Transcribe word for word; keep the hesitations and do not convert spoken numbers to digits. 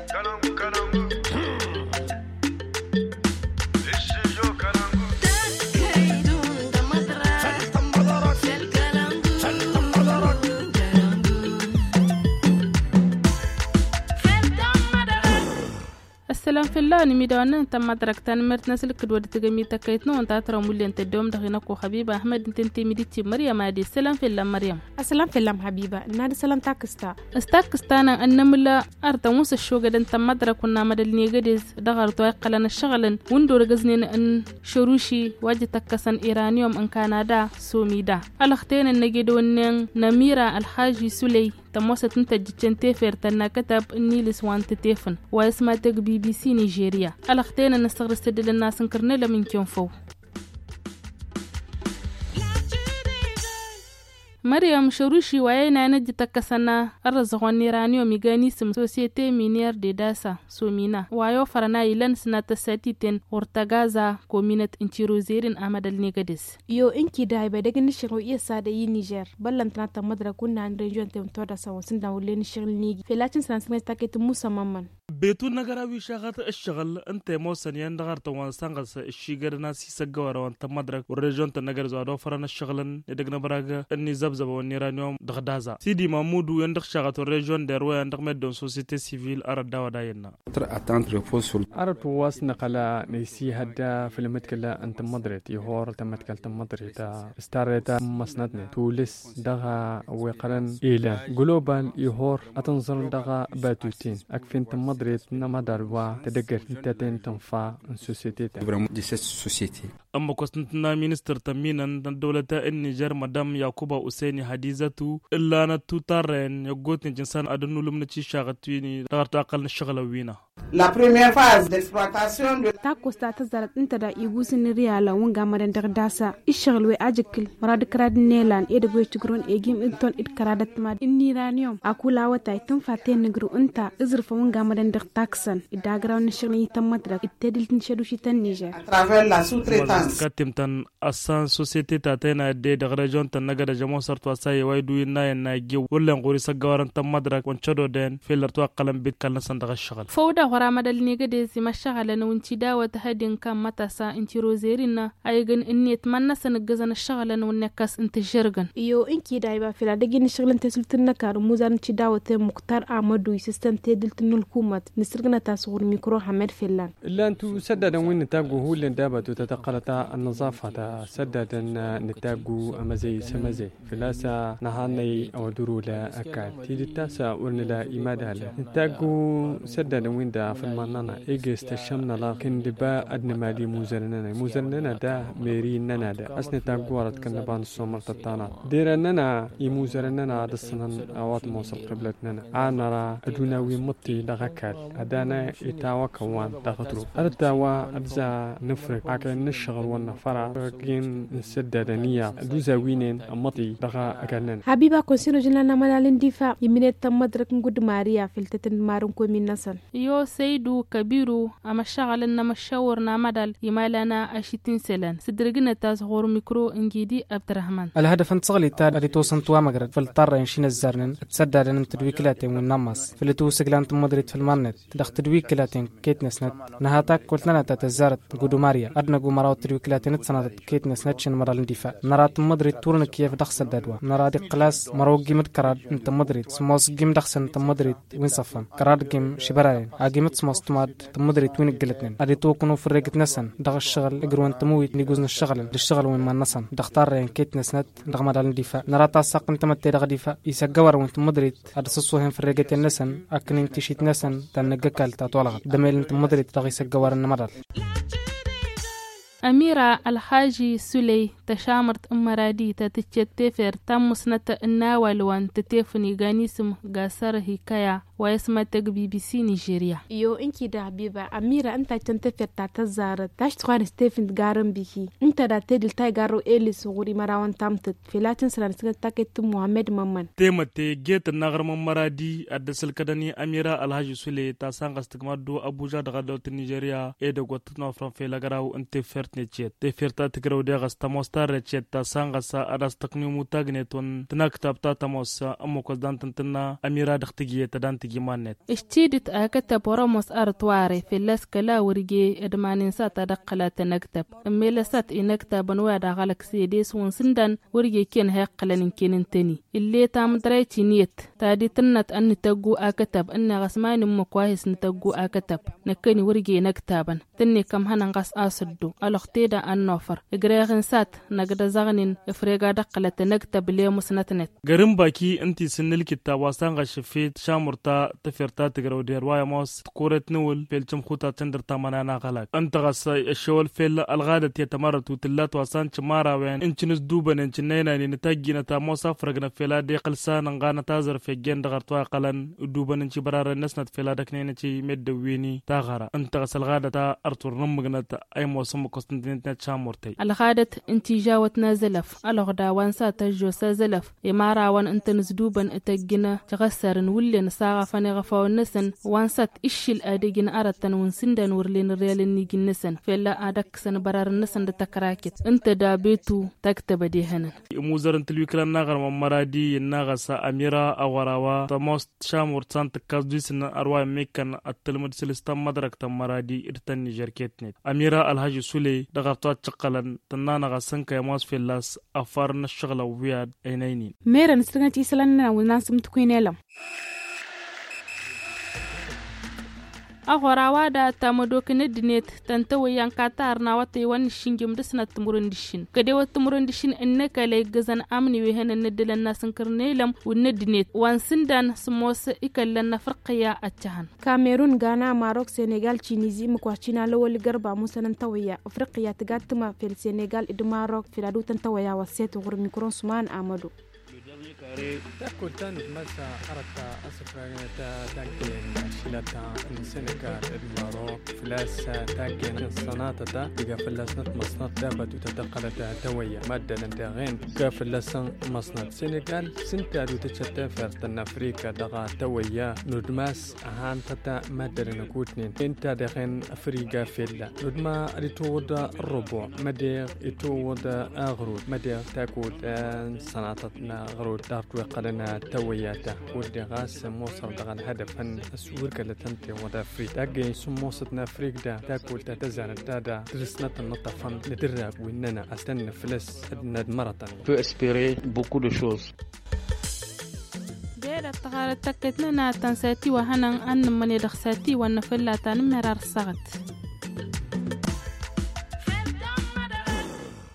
السلام في الله نميدونا تم دركتان مرت نسل كدود تجمي تكيتنا وانت ترى مولين تدوم دخينك وحبيبة أحمد انتي ميدتي مريم عادي السلام في الله مريم السلام في الله حبيبة نادي سلام تاكستا استاكستانا أنملا أرتموس الشوغة دن تم دركنا مدلني جديز دغر توقلنا الشغل وندور جزنين أن شروشي واجي تكسن إيرانيوم أن كندا سوميدا الأختين النجدون نميرة الحاجي سولي تموسة تنتج تنتفر تنا كتب نيلس وان تتفن واسمها بي بي سي نيجيريا الأختين نستغرق استدل الناس نكرنا من كينفو مريم شروشي وينا نجي تكسنا الرزقون نيرانيو ميغانيسم سوسيتي مينير دي داسا سومينا وايو فرنا يلن سنة ساتيتين ورتغازا كومينة انتيروزيرين أمد النيغاديس يو انكي داي بدك نشغل إيسا دي نيجير بلان تناتا مدرا كنا عن ريجون تيمتودا سوا سندا ولين نشغل نيجي في لاتن سنة سنة تاكيت موسى مامان بيتو نغراوي شاغات الشغل انت موسن يندغر توان سانغس الشيغر ناسي سغوار وانت مدرك والريجون تنغر زادو فرنا الشغلن يدغنا براغا اني زبزب ونيرانيوم دغدازا سيدي محمود يندغ شاغات الريجون ديرو يندغ مدون سوسيتي سيفيل ارد داوداينا أردت واس نقلا نيسي هدا في المتكلا أنت مدرت يهور تمتكل تمدرت استارتا مسندني تولس دغا وقرن إلى جلوبال يهور أتنظر دغا باتوتين أكفين تمدرت نمدر و تدقر تتين تنفع سوسيتي سوسيتي أما كنتنا مينستر تمينا دولة النيجر مدام يعقوبة أسيني حديثة إلا أن تطارن يقوتني جنسان أدنو لمنتشي شاغتويني دغرت أقل الشغل وينا. La première phase d'exploitation de ta costa ta zarat inta da igusin riala wanga madan dagdasa ishgal we ajikil marad krad nelan e de goy tigron e gim inton it karadat mad iniranium akula wata tun faten negru inta izrfa wanga madan dag taxan idagraw nishgni tamatra ittedil tin shedu shitan Niger à travers la sous-traitance katim tan asan société ta tena de de region tan nagada jamo sarto asay waydu ina na gi wallan qori sagawaran tamadra kon chodo den felarto qalam bit kan sandaga shagal fawda hora madal ne gade si mashagala na wunci dawa ta hadin kan matasa inti rozerin na aygan inni tmanna san gazana shagala na wunne kas inta jirgan iyo inki dai ba fila dagin shaglan ta sultan na kar muzan ci dawa ta muktar amadu system ta diltin hukumat nisirgna ta sugur mikro hamed filan illa antu sadada win tagu hulen daba to tataqalata an-nazafa ta sadada nitagu amazay samazay filasa nahani awduru la akad tidita sa urna imada la nitagu sadada win da فالمانانا إيجست الشمنا لا كندبا أدنى مالي موزننا موزننا دا ميريننا دا أسنى تاقوارت كنبان الصومر تطانا ديرننا يموزننا دسنا أوات موصل قبلتنا عانا را أدوناوي مطي دغاكال أدانا إتاوا كوان دغترو أرداوا أبزا نفرق عكا نشغل ونفرع كين نسدى دانيا دوزا وينين مطي دغا أكالنا حبيبا كونسينو جنانا ملالين دفاع يمينيت تمدرك نقود ماريا في التتن مارون كوي من نسل يو سيدو كبيرو أما شغلنا مشاورنا مدل يمالنا أشيتين سلان سدرجنا تازغور ميكرو إنجيدي عبد الرحمن الهدف انتصغلي تال اللي توصل توا مقرد فالطر ينشين الزرنن تسدد أن تدويكلاتين والنمص في اللي توصل لان تمدرت في المرنت تدخل تدويكلاتين كيت نسنت نهاتك قلت لنا تتزارت قدو ماريا أدنى جو مراو تدويكلاتين تسنت كيت نسنت شن مرة الاندفاع نرى تمدرت تورن كيف دخل الدوا نرى دي قلاس مرو جيمت كراد انت مدرت سموس جيم دخل انت مدرت وين صفن كراد جيم شبراين أجيمت سموس تماد تمدري توين قلتنين أدي توكنوا في الرقة نسن دغ الشغل إجرون تمويت نيجوزن الشغل للشغل وين ما نسن دختار يعني كيت نسنت دغ مدال الدفاع نرى تاسق انت متى دغ دفاع يسجور وين تمدري أدي صصوهم في الرقة النسن أكن تشيت نسن تنجكال تطولغ دميل انت مدري دغ يسجور النمرال أميرة الحاجي سولي تشامرت أمرادي تتشتفر تم سنة الناول وان تتفني غانيسم غاسر هكايا ويسمى تك بي بي سي نيجيريا يو انكي دا حبيبة أميرة انت تنتفر تاتزارت تاش تخوان ستيفن تغارن بيكي انت دا تدل تاي غارو إيلي سغوري مراوان تامتت في لاتن سلان سنة تاكت محمد ممان تيمتي جيت النغر ممرادي أدسل كدني أميرة الحاجي سولي تاسانغ استقمار دو أبوجا دغادوت نيجيريا ايدو غوتنا فرانفي لغراو انتفر mart ne chet te firta tigraw de gas tamos tar chet ta sanga sa adas takni mutagne ton tnak tab ta tamos ammo ko dan tanna amira dakhtigiye ta dan tigi manet اشتيدت أكتب ورموس أرتواري في اللاسكلا ورجي إدمانين سات أدقلا تنكتب أميلا سات إنكتب نوادا غالك سيديس ونسندان ورجي كين هيقلن كين تاني اللي تام درايتي نيت تادي تنت أن تقو أكتب أن غسمان مكواهس نتقو أكتب نكني ورجي نكتابا تني كم هنغاس أسدو ألوختيدا النوفر إجراغن سات نقد زغنين إفريقا دقلا تنكتب ليه مسنتنت garin baki anti sinnil kitaba sanga shifit shamurta tafirta tigraw der waya mos kuret nul felchum khuta tender tamana na galak anta gas ashwal fel alghadat yatamaratu tillat wasan chmara wen inchnis duban inchinayna ni tagina ta mosa fragna fela de qalsan ngana tazar fe gen dagartwa qalan duban inchi barara nasnat fela daknayna chi meddawini tagara anta gas alghadata artur numgnat ay mosum konstantinat shamurtay alghadat inti jawat nazalaf alghda wansa tajjo sazalaf imara wan anta nzduban atagina tagsaran wullen saga fani غفاو نسن وانسات إشيل أديجن أرتن ونسندن ورلين ريال نيجن نسن فلا أدك سن برار نسن دتكراكت أنت دابيتو تكتب دي هنن موزر انت الوكلا ناغر مرادي الناغس أميرا أوراوا تموست شامور تسان تكازدو سن أرواي ميكان التلمد سلسطان مدرك تمرادي إرتن نيجركتنت أميرا الهاج سولي دغرطوات شقلن تنانا سنكا يماس في اللاس أفارن الشغل وياد أينينين ميرا نستغنتي سلنا وناس متكوين أغراوا دا تامدوك ندنيت تنتوي ينكاتار ناواتي وان شنجم دسنا تمرندشين كديوة تمرندشين إنك ليجزان أمني وهن الندل الناس نكرنيلم والندنيت وان سندان سموس إكلنا فرقيا أتشهن كاميرون غانا ماروك سينيغال تشينيزي مكواشينا لول غربا موسى نتويا أفريقيا تقاتما في السينيغال إدو ماروك في لادو تنتويا وسيت وغر ميكرون سمان آمدو تأكل تاني مسا أردت أسفرنا تاكين شلتا السنغال الماروك فلاس تاكين الصناطة تيجا فلاسنت مصنط دابت وتتقلت تويا مادة لنتاغين كا فلاسن مصنط سنغال سنتادو تتشتفر تن أفريقيا دغا تويا نودماس أهان تتا مادة لنكوتنين انتا دغين أفريقيا فيلا نودما ريتود الربع مدير يتود أغرود مدير تاكل صناطتنا غرود دارتو قلنا توياته ودي غاس موصل دغن هدفن اسور كلا تنتي ودا فري تاجي سموصتنا فريق دا تاكل تتزعل دادا درسنا النطفن ندرب واننا استنى فلس ادنا مرة peut espérer beaucoup de choses دير التغار تكتنا تنساتي وهنا أن من يدخساتي ونفلا تنمرار الصغت